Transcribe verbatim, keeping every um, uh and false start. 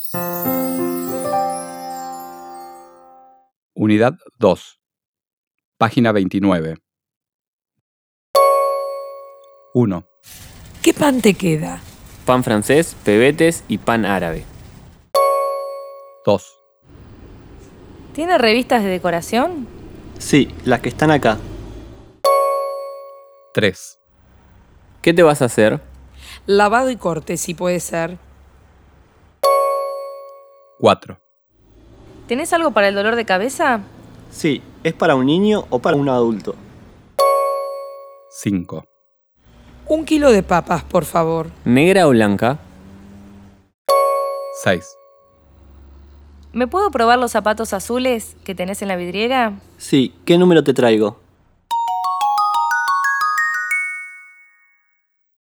Unidad dos. Página veintinueve. uno. ¿Qué pan te queda? Pan francés, pebetes y pan árabe. dos. ¿Tiene revistas de decoración? Sí, las que están acá. tres. ¿Qué te vas a hacer? Lavado y corte, si puede ser. cuatro. ¿Tenés algo para el dolor de cabeza? Sí, ¿es para un niño o para un adulto? cinco. Un kilo de papas, por favor. ¿Negra o blanca? seis. ¿Me puedo probar los zapatos azules que tenés en la vidriera? Sí, ¿qué número te traigo?